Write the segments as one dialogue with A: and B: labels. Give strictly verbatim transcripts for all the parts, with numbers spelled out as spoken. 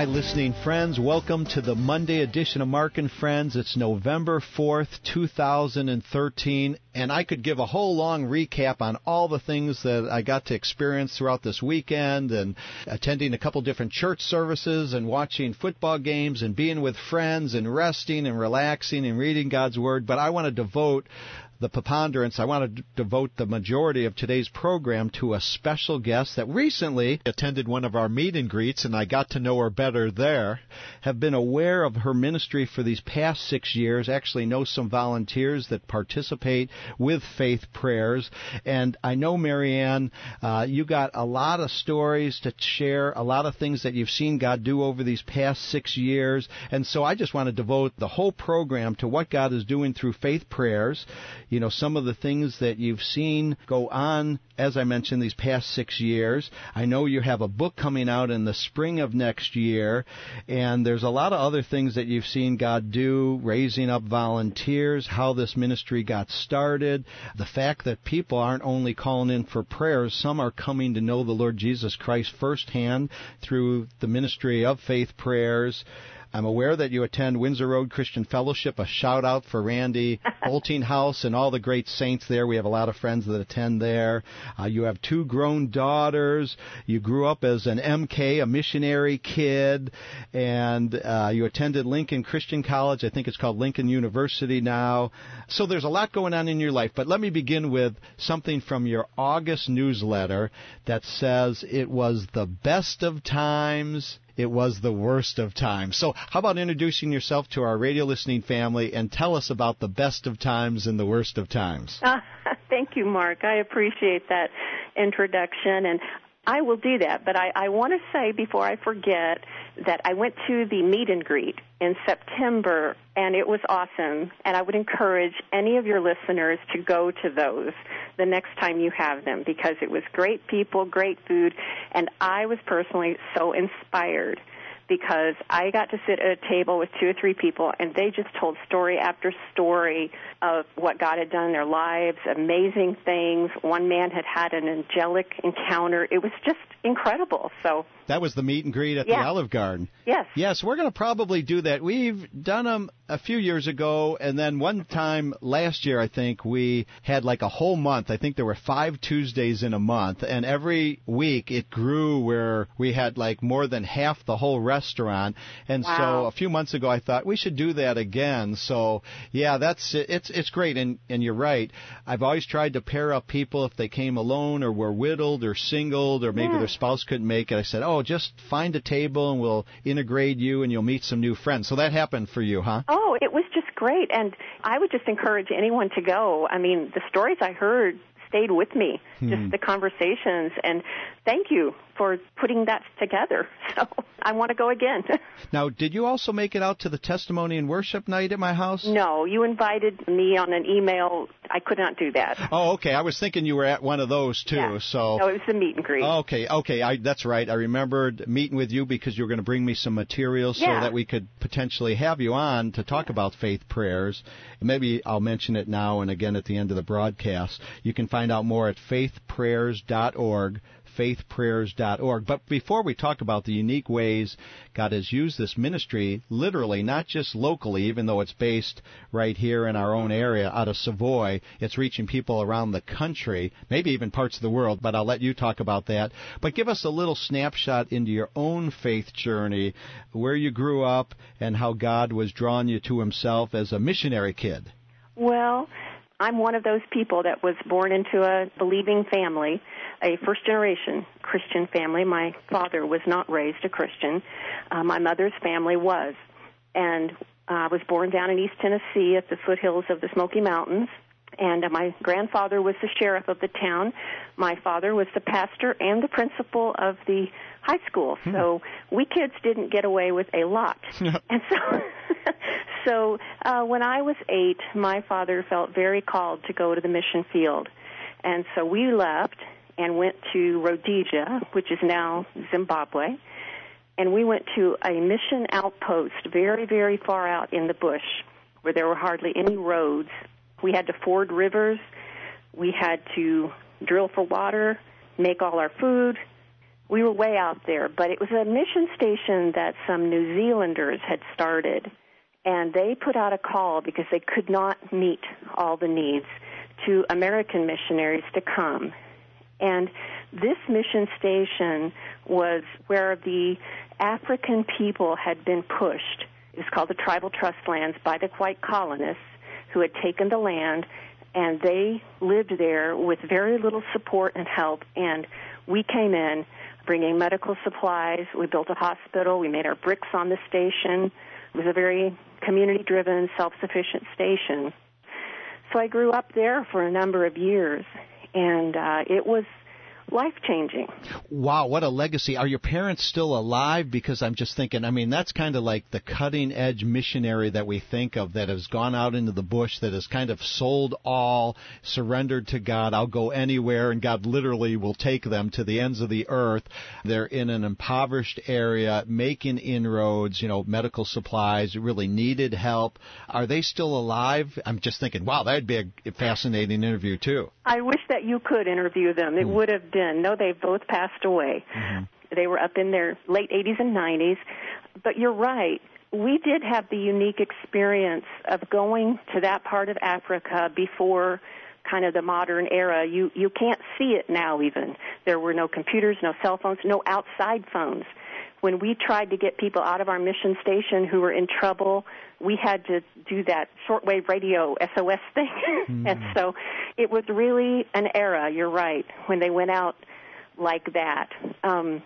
A: Hi, listening friends. Welcome to the Monday edition of Mark and Friends. It's November fourth, two thousand thirteen, and I could give a whole long recap on all the things that I got to experience throughout this weekend, and attending a couple different church services and watching football games and being with friends and resting and relaxing and reading God's Word. But I want to devote the preponderance, I want to d- devote the majority of today's program to a special guest that recently attended one of our meet and greets, and I got to know her better there, have been aware of her ministry for these past six years, actually know some volunteers that participate with Faith Prayers, and I know, Marianne, uh, you got a lot of stories to share, a lot of things that you've seen God do over these past six years, and so I just want to devote the whole program to what God is doing through Faith Prayers. You know, some of the things that you've seen go on, as I mentioned, these past six years. I know you have a book coming out in the spring of next year, and there's a lot of other things that you've seen God do, raising up volunteers, how this ministry got started, the fact that people aren't only calling in for prayers, some are coming to know the Lord Jesus Christ firsthand through the ministry of Faith Prayers. I'm aware that you attend Windsor Road Christian Fellowship. A shout-out for Randy Oltinghouse and all the great saints there. We have a lot of friends that attend there. Uh, you have two grown daughters. You grew up as an M K, a missionary kid, and uh, you attended Lincoln Christian College. I think it's called Lincoln University now. So there's a lot going on in your life. But let me begin with something from your August newsletter that says it was the best of times. It was the worst of times. So how about introducing yourself to our radio listening family and tell us about the best of times and the worst of times?
B: Uh, thank you, Mark. I appreciate that introduction, and I will do that. But I, I want to say before I forget that I went to the meet and greet in September, and it was awesome. And I would encourage any of your listeners to go to those the next time you have them, because it was great people, great food, and I was personally so inspired because I got to sit at a table with two or three people, and they just told story after story of what God had done in their lives, amazing things. One man had had an angelic encounter. It was just incredible. So
A: that was the meet and greet at
B: yeah.
A: the Olive Garden.
B: Yes.
A: Yes, we're going to probably do that. We've done them a few years ago, and then one time last year, I think, we had like a whole month. I think there were five Tuesdays in a month, and every week it grew where we had like more than half the whole restaurant. And
B: wow.
A: so a few months ago, I thought we should do that again. So, yeah, that's it's it's great, and, and you're right. I've always tried to pair up people if they came alone or were widowed or singled or maybe
B: yeah.
A: their spouse couldn't make it. I said, oh, just find a table and we'll integrate you and you'll meet some new friends. So that happened for you, huh?
B: Oh, it was just great, and I would just encourage anyone to go. I mean, the stories I heard stayed with me, hmm. just the conversations, and thank you for putting that together. So I want to go again.
A: Now, did you also make it out to the testimony and worship night at my house?
B: No, you invited me on an email. I could not do that.
A: Oh, okay. I was thinking you were at one of those, too.
B: Yeah.
A: So
B: no, it was the meet and greet.
A: Okay, okay. I, that's right. I remembered meeting with you because you were going to bring me some materials
B: yeah.
A: so that we could potentially have you on to talk about Faith Prayers. Maybe I'll mention it now and again at the end of the broadcast. You can find out more at faith prayers dot org. faith prayers dot org. But before we talk about the unique ways God has used this ministry, literally, not just locally, even though it's based right here in our own area out of Savoy, it's reaching people around the country, maybe even parts of the world, but I'll let you talk about that. But give us a little snapshot into your own faith journey, where you grew up and how God was drawing you to Himself as a missionary kid.
B: Well, I'm one of those people that was born into a believing family, a first-generation Christian family. My father was not raised a Christian. Uh, my mother's family was. And I uh, was born down in East Tennessee at the foothills of the Smoky Mountains. And uh, my grandfather was the sheriff of the town. My father was the pastor and the principal of the high school. Hmm. So we kids didn't get away with a lot. and so... So uh, when I was eight, my father felt very called to go to the mission field. And so we left and went to Rhodesia, which is now Zimbabwe. And we went to a mission outpost very, very far out in the bush where there were hardly any roads. We had to ford rivers. We had to drill for water, make all our food, We were way out there, but it was a mission station that some New Zealanders had started, and they put out a call because they could not meet all the needs to American missionaries to come. And this mission station was where the African people had been pushed. It was called the Tribal Trust Lands by the white colonists who had taken the land, and they lived there with very little support and help. And we came in bringing medical supplies. We built a hospital. We made our bricks on the station. It was a very community-driven, self-sufficient station. So I grew up there for a number of years, and uh, it was life-changing.
A: Wow, what a legacy. Are your parents still alive? Because I'm just thinking, I mean, that's kind of like the cutting-edge missionary that we think of that has gone out into the bush, that has kind of sold all, surrendered to God. I'll go anywhere, and God literally will take them to the ends of the earth. They're in an impoverished area, making inroads, you know, medical supplies, really needed help. Are they still alive? I'm just thinking, wow, that'd be a fascinating interview, too.
B: I wish that you could interview them. It mm. would have been. No, they've both passed away. Mm-hmm. They were up in their late eighties and nineties. But you're right. We did have the unique experience of going to that part of Africa before kind of the modern era. You you can't see it now even. There were no computers, no cell phones, no outside phones. When we tried to get people out of our mission station who were in trouble, we had to do that shortwave radio S O S thing. Mm. And so it was really an era, you're right, when they went out like that. Um,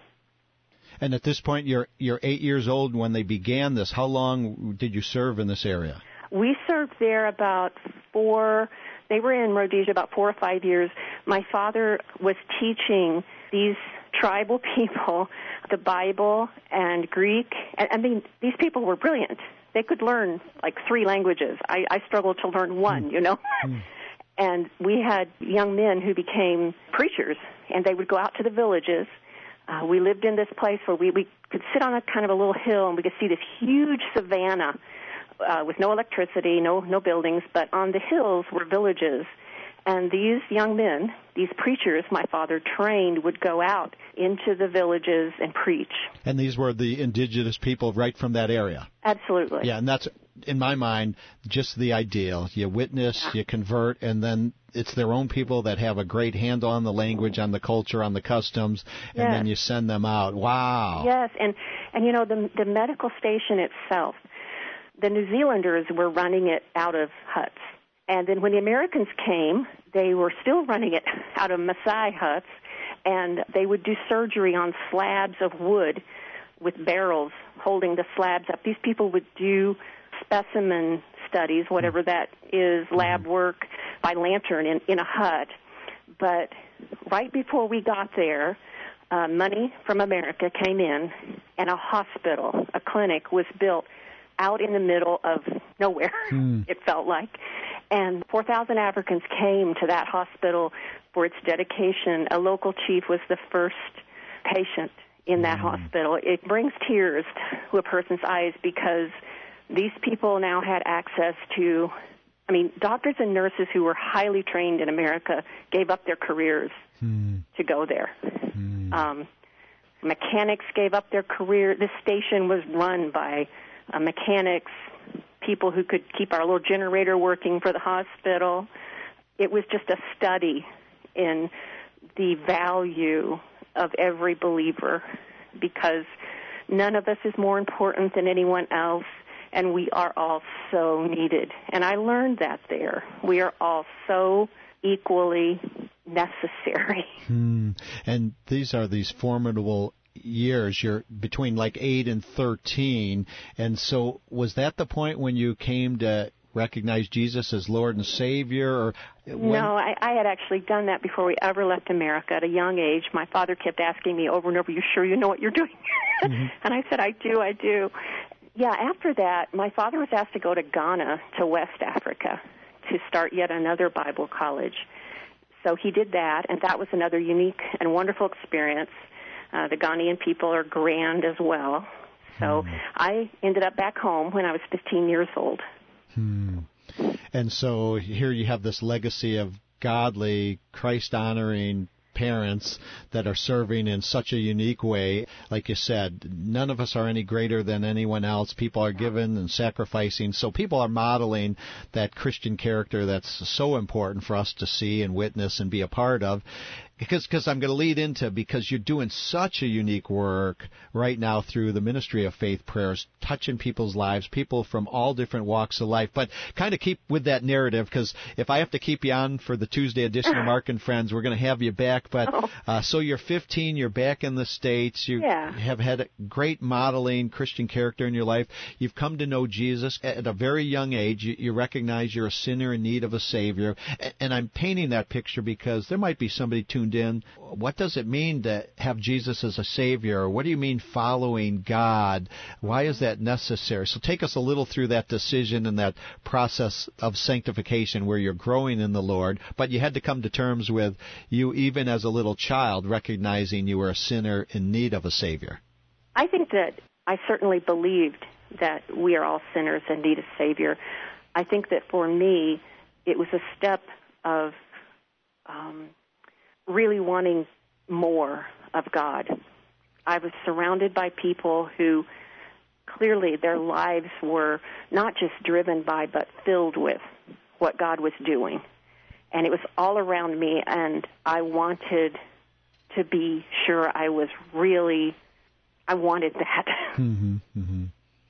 A: and at this point, you're you're eight years old when they began this. How long did you serve in this area?
B: We served there about four, they were in Rhodesia about four or five years. My father was teaching these tribal people the Bible and Greek. I mean, these people were brilliant. They could learn like three languages. I, I struggled to learn one, you know. Mm. And we had young men who became preachers, and they would go out to the villages. Uh, we lived in this place where we, we could sit on a kind of a little hill, and we could see this huge savanna uh, with no electricity, no no buildings, but on the hills were villages. And these young men, these preachers my father trained, would go out into the villages and preach.
A: And these were the indigenous people right from that area?
B: Absolutely.
A: Yeah, and that's, in my mind, just the ideal. You witness, yeah. you convert, and then it's their own people that have a great handle on the language, on the culture, on the customs, and yes. then you send them out. Wow.
B: Yes, and, and you know, the, the medical station itself, the New Zealanders were running it out of huts. And then when the Americans came, they were still running it out of Maasai huts, and they would do surgery on slabs of wood with barrels holding the slabs up. These people would do specimen studies, whatever that is, lab work by lantern in, in a hut. But right before we got there, uh, money from America came in, and a hospital, a clinic, was built out in the middle of nowhere, hmm. it felt like. And four thousand Africans came to that hospital for its dedication. A local chief was the first patient in that mm. hospital. It brings tears to a person's eyes because these people now had access to, I mean, doctors and nurses who were highly trained in America gave up their careers mm. to go there. Mm. Um, mechanics gave up their career. This station was run by uh, mechanics, people who could keep our little generator working for the hospital. It was just a study in the value of every believer, because none of us is more important than anyone else, and we are all so needed. And I learned that there. We are all so equally necessary.
A: Hmm. And these are these formidable years. You're between like eight and thirteen, and so was that the point when you came to recognize Jesus as Lord and Savior? Or when?
B: No, I, I had actually done that before we ever left America at a young age. My father kept asking me over and over, "You sure you know what you're doing?" Mm-hmm. And I said, "I do, I do." Yeah, after that, my father was asked to go to Ghana, to West Africa, to start yet another Bible college. So he did that, and that was another unique and wonderful experience. Uh, the Ghanaian people are grand as well. So hmm. I ended up back home when I was fifteen years old.
A: Hmm. And so here you have this legacy of godly, Christ-honoring parents that are serving in such a unique way. Like you said, none of us are any greater than anyone else. People are giving and sacrificing. So people are modeling that Christian character that's so important for us to see and witness and be a part of. Because because I'm going to lead into, because you're doing such a unique work right now through the Ministry of Faith Prayers, touching people's lives, people from all different walks of life. But kind of keep with that narrative, because if I have to keep you on for the Tuesday edition of Mark and Friends, we're going to have you back. But
B: oh.
A: uh, so you're fifteen, you're back in the States, you
B: yeah.
A: have had a great modeling Christian character in your life. You've come to know Jesus at a very young age. You, you recognize you're a sinner in need of a Savior. And, and I'm painting that picture because there might be somebody tuned in. What does it mean to have Jesus as a Savior? What do you mean following God? Why is that necessary? So take us a little through that decision and that process of sanctification where you're growing in the Lord, but you had to come to terms with you even as a little child recognizing you were a sinner in need of a Savior.
B: I think that I certainly believed that we are all sinners in need of a Savior. I think that for me, it was a step of um, really wanting more of God. I was surrounded by people who clearly their lives were not just driven by but filled with what God was doing. And it was all around me, and I wanted to be sure I was really, I wanted that.
A: Mm-hmm, mm-hmm.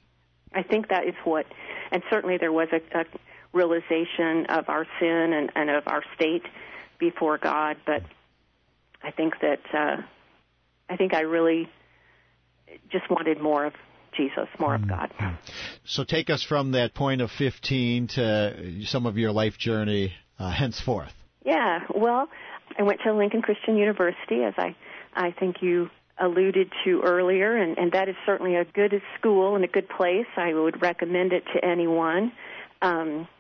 B: I think that is what, and certainly there was a, a realization of our sin and, and of our state before God, but I think that uh, I think I really just wanted more of Jesus, more of God.
A: So take us from that point of fifteen to some of your life journey uh, henceforth.
B: Yeah, well, I went to Lincoln Christian University, as I, I think you alluded to earlier, and, and that is certainly a good school and a good place. I would recommend it to anyone. Um,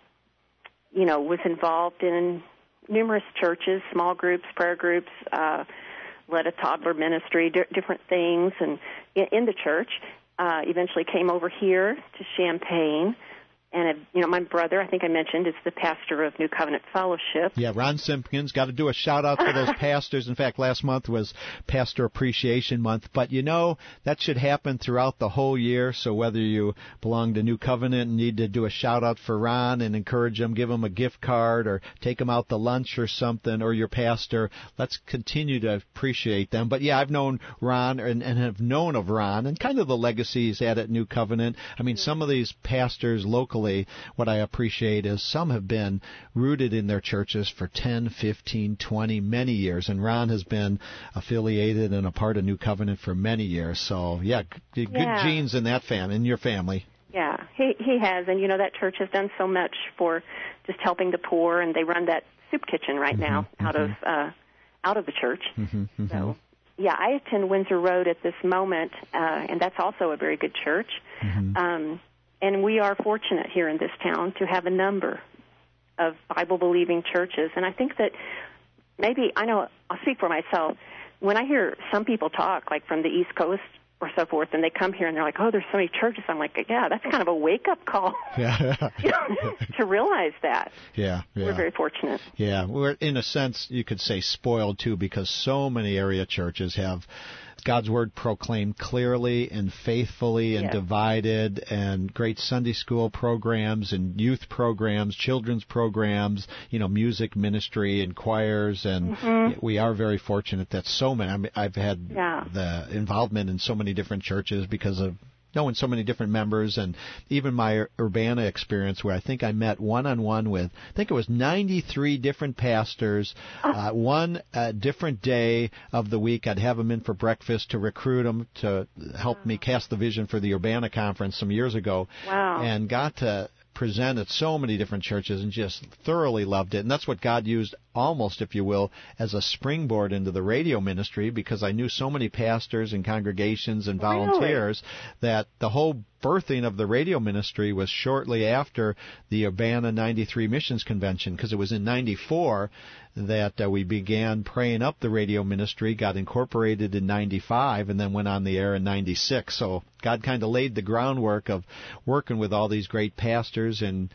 B: you know, was involved in numerous churches, small groups, prayer groups, uh, led a toddler ministry, di- different things, and in, in the church. Uh, eventually came over here to Champaign, and, uh, you know, my brother, I think I mentioned, is the pastor of New Covenant Fellowship.
A: Yeah, Ron Simpkins. Got to do a shout-out for those pastors. In fact, last month was Pastor Appreciation Month. But, you know, that should happen throughout the whole year. So whether you belong to New Covenant and need to do a shout-out for Ron and encourage him, give him a gift card or take him out to lunch or something, or your pastor, let's continue to appreciate them. But, yeah, I've known Ron and, and have known of Ron and kind of the legacy he's had at New Covenant. I mean, some of these pastors locally, what I appreciate is some have been rooted in their churches for ten, fifteen, twenty, many years. And Ron has been affiliated and a part of New Covenant for many years. So, yeah, g- good
B: yeah.
A: genes in that fam, in your family.
B: Yeah, he he has. And, you know, that church has done so much for just helping the poor, and they run that soup kitchen right
A: mm-hmm,
B: now out
A: mm-hmm.
B: of uh, out of the church.
A: Mm-hmm, mm-hmm.
B: So, yeah, I attend Windsor Road at this moment, uh, and that's also a very good church.
A: Mm-hmm.
B: Um And we are fortunate here in this town to have a number of Bible-believing churches. And I think that maybe, I know, I'll speak for myself, when I hear some people talk, like from the East Coast or so forth, and they come here and they're like, oh, there's so many churches, I'm like, yeah, that's kind of a wake-up call
A: Yeah.
B: you know, to realize that.
A: Yeah, yeah.
B: We're very fortunate.
A: Yeah, we're, in a sense, you could say spoiled, too, because so many area churches have God's Word proclaimed clearly and faithfully and
B: yes.
A: divided, and great Sunday school programs and youth programs, children's programs, you know, music ministry and choirs, and
B: mm-hmm.
A: we are very fortunate that so many, I mean, I've had
B: yeah.
A: the involvement in so many different churches because of knowing so many different members, and even my Urbana experience where I think I met one-on-one with, I think it was ninety-three different pastors, uh, one uh, different day of the week. I'd have them in for breakfast to recruit them to help me cast the vision for the Urbana conference some years ago.
B: Wow.
A: And got to present at so many different churches and just thoroughly loved it. And that's what God used almost, if you will, as a springboard into the radio ministry, because I knew so many pastors and congregations and volunteers really? that the whole birthing of the radio ministry was shortly after the Urbana ninety-three Missions Convention, because it was in ninety-four that uh, we began praying up the radio ministry, got incorporated in ninety-five, and then went on the air in ninety-six. So God kind of laid the groundwork of working with all these great pastors and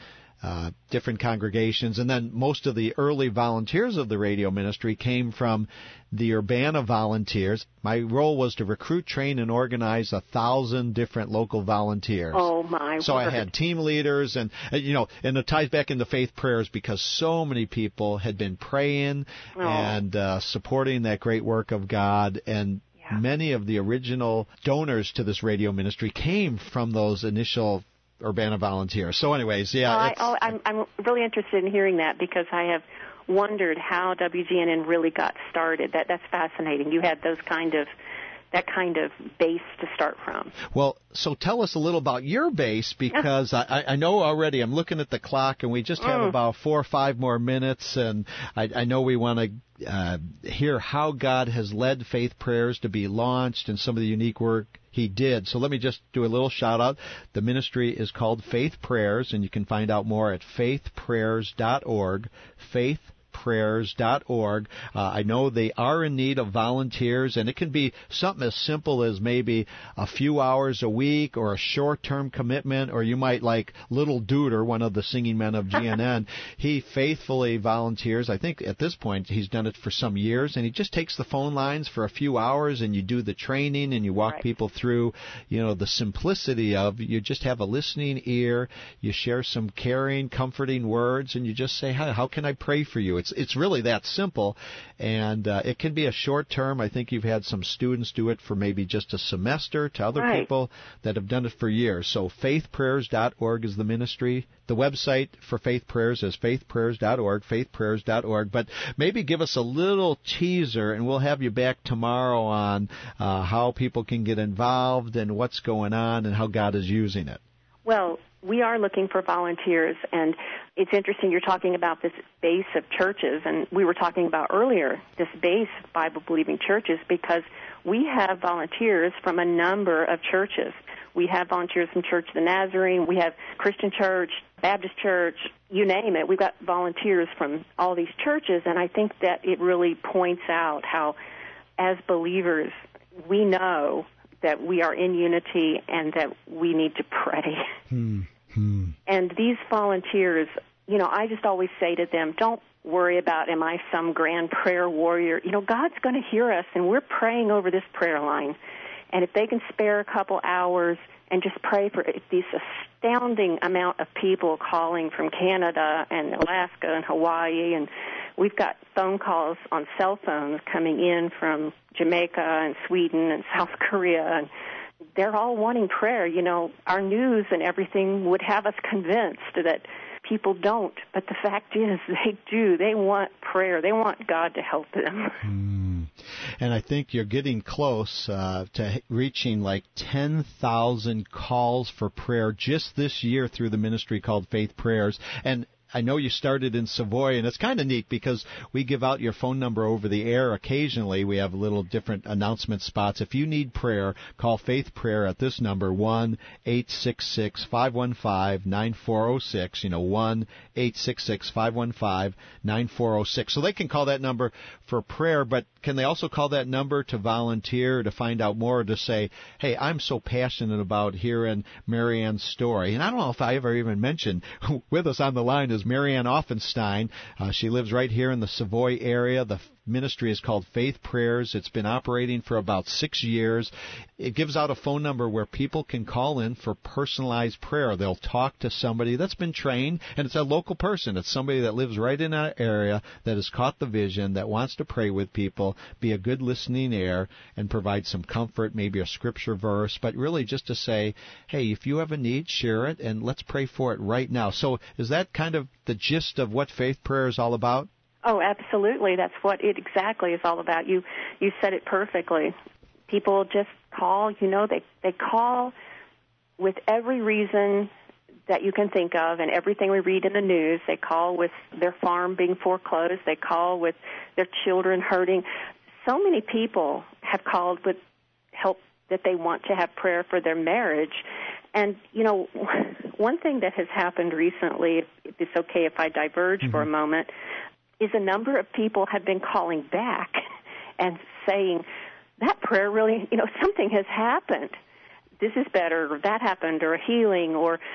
A: uh, different congregations. And then most of the early volunteers of the radio ministry came from the Urbana volunteers. My role was to recruit, train, and organize a thousand different local volunteers.
B: Oh, my
A: So
B: word.
A: I had team leaders, and, uh, you know, and it ties back into faith prayers because so many people had been praying
B: oh.
A: and uh, supporting that great work of God. And
B: yeah.
A: many of the original donors to this radio ministry came from those initial Urbana volunteers. So anyways, yeah.
B: Uh, I,
A: it's,
B: oh, I'm, I'm really interested in hearing that because I have wondered how W G N N really got started. That That's fascinating. You had those kind of that kind of base to start from.
A: Well, so tell us a little about your base, because I, I know already, I'm looking at the clock, and we just have
B: mm.
A: about four or five more minutes, and I, I know we want to uh, hear how God has led Faith Prayers to be launched and some of the unique work He did. So let me just do a little shout out. The ministry is called Faith Prayers, and you can find out more at faith prayers dot org. Faith prayers dot org. Uh, I know they are in need of volunteers, and it can be something as simple as maybe a few hours a week or a short-term commitment, or you might like Little Duder, one of the singing men of G N N. He faithfully volunteers. I think at this point he's done it for some years, and he just takes the phone lines for a few hours, and you do the training, and you walk
B: right.
A: people through, you know, the simplicity of you just have a listening ear, you share some caring, comforting words, and you just say, "Hi, how can I pray for you?" It's it's really that simple, and uh, it can be a short term. I think you've had some students do it for maybe just a semester, to other
B: right.
A: people that have done it for years. So faith prayers dot org is the ministry. The website for Faith Prayers is faith prayers dot org, faith prayers dot org. But maybe give us a little teaser, and we'll have you back tomorrow on uh, how people can get involved and what's going on and how God is using it.
B: Well, we are looking for volunteers, and it's interesting you're talking about this base of churches, and we were talking about earlier this base of Bible-believing churches, because we have volunteers from a number of churches. We have volunteers from Church of the Nazarene, we have Christian Church, Baptist Church, you name it. We've got volunteers from all these churches, and I think that it really points out how, as believers, we know that we are in unity and that we need to pray.
A: Hmm. Hmm.
B: And these volunteers, you know, I just always say to them, don't worry about, am I some grand prayer warrior? You know, God's going to hear us, and we're praying over this prayer line. And if they can spare a couple hours and just pray for this astounding amount of people calling from Canada and Alaska and Hawaii, and we've got phone calls on cell phones coming in from Jamaica and Sweden and South Korea, and they're all wanting prayer. You know, our news and everything would have us convinced that people don't, but the fact is they do. They want prayer. They want God to help them.
A: Mm. And I think you're getting close uh, to reaching like ten thousand calls for prayer just this year through the ministry called Faith Prayers. And I know you started in Savoy, and it's kind of neat because we give out your phone number over the air occasionally. We have little different announcement spots. If you need prayer, call Faith Prayer at this number, one eight six six, five one five, nine four zero six, you know, one eight six six, five one five, nine four zero six. So they can call that number for prayer, but can they also call that number to volunteer, to find out more, to say, hey, I'm so passionate about hearing Marianne's story. And I don't know if I ever even mentioned, with us on the line is Marianne Offenstein. Uh, she lives right here in the Savoy area. The ministry is called Faith Prayers. It's been operating for about six years. It gives out a phone number where people can call in for personalized prayer. They'll talk to somebody that's been trained, and it's a local person. It's somebody that lives right in our area that has caught the vision, that wants to pray with people, be a good listening ear, and provide some comfort, maybe a scripture verse, but really just to say, hey, if you have a need, share it, and let's pray for it right now. So is that kind of the gist of what Faith Prayer is all about?
B: Oh, absolutely. That's what it exactly is all about. You you said it perfectly. People just call, you know, they, they call with every reason that you can think of and everything we read in the news. They call with their farm being foreclosed. They call with their children hurting. So many people have called with help that they want to have prayer for their marriage. And, you know, one thing that has happened recently, if it's okay if I diverge mm-hmm. for a moment, is a number of people have been calling back and saying, that prayer really, you know, something has happened. This is better, or that happened, or a healing, or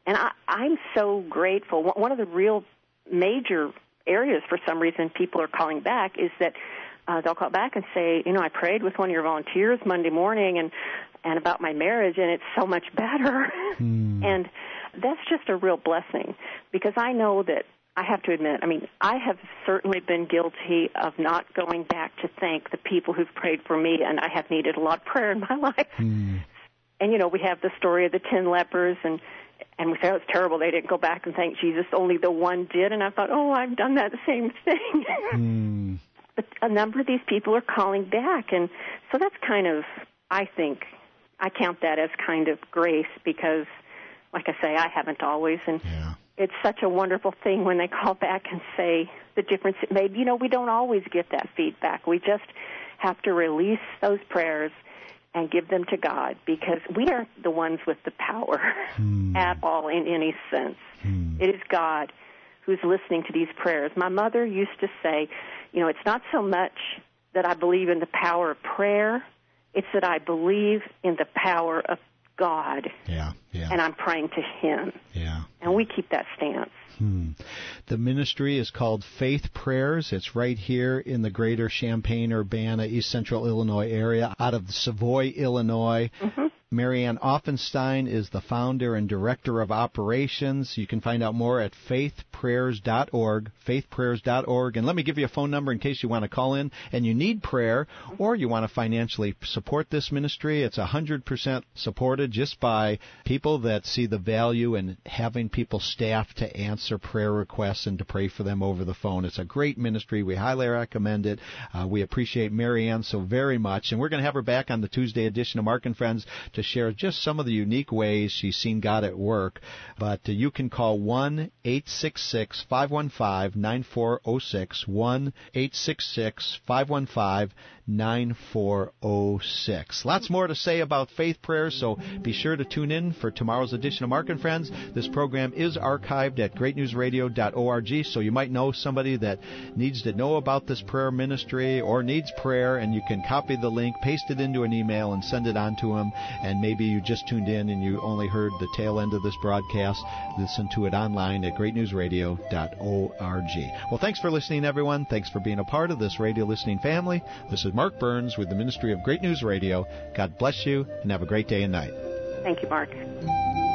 B: And I, I'm so grateful. One of the real major areas, for some reason, people are calling back is that uh, they'll call back and say, you know, I prayed with one of your volunteers Monday morning and, and about my marriage, and it's so much better. Hmm. And that's just a real blessing, because I know that I have to admit, I mean, I have certainly been guilty of not going back to thank the people who've prayed for me, and I have needed a lot of prayer in my life. Hmm. And, you know, we have the story of the ten lepers, and And we say, oh, it's terrible, they didn't go back and thank Jesus. Only the one did. And I thought, oh, I've done that same thing. Mm. But a number of these people are calling back. And so that's kind of, I think, I count that as kind of grace, because, like I say, I haven't always. And yeah. It's such a wonderful thing when they call back and say the difference it made. You know, we don't always get that feedback. We just have to release those prayers and give them to God, because we aren't the ones with the power hmm. at all in any sense. Hmm. It is God who's listening to these prayers. My mother used to say, you know, it's not so much that I believe in the power of prayer, it's that I believe in the power of God.
A: Yeah, yeah.
B: And I'm praying to Him.
A: Yeah.
B: And we keep that stance.
A: Hmm. The ministry is called Faith Prayers. It's right here in the greater Champaign-Urbana, East Central Illinois area, out of Savoy, Illinois. Mm-hmm. Marianne Offenstein is the founder and director of operations. You can find out more at faith prayers dot org, faith prayers dot org. And let me give you a phone number in case you want to call in and you need prayer, or you want to financially support this ministry. It's one hundred percent supported just by people that see the value in having people staffed to answer prayer requests and to pray for them over the phone. It's a great ministry. We highly recommend it. Uh, we appreciate Marianne so very much. And we're going to have her back on the Tuesday edition of Mark and Friends to share just some of the unique ways she's seen God at work. But uh, you can call one eight six six, five one five, nine four zero six, one eight six six, five one five, nine four zero six. Lots more to say about faith prayers, so be sure to tune in for tomorrow's edition of Mark and Friends. This program is archived at great news radio dot org, so you might know somebody that needs to know about this prayer ministry or needs prayer, and you can copy the link, paste it into an email, and send it on to them. And maybe you just tuned in and you only heard the tail end of this broadcast. Listen to it online at great news radio dot org. Well, thanks for listening, everyone. Thanks for being a part of this radio listening family. This is Mark Burns with the Ministry of Great News Radio. God bless you, and have a great day and night.
B: Thank you, Mark.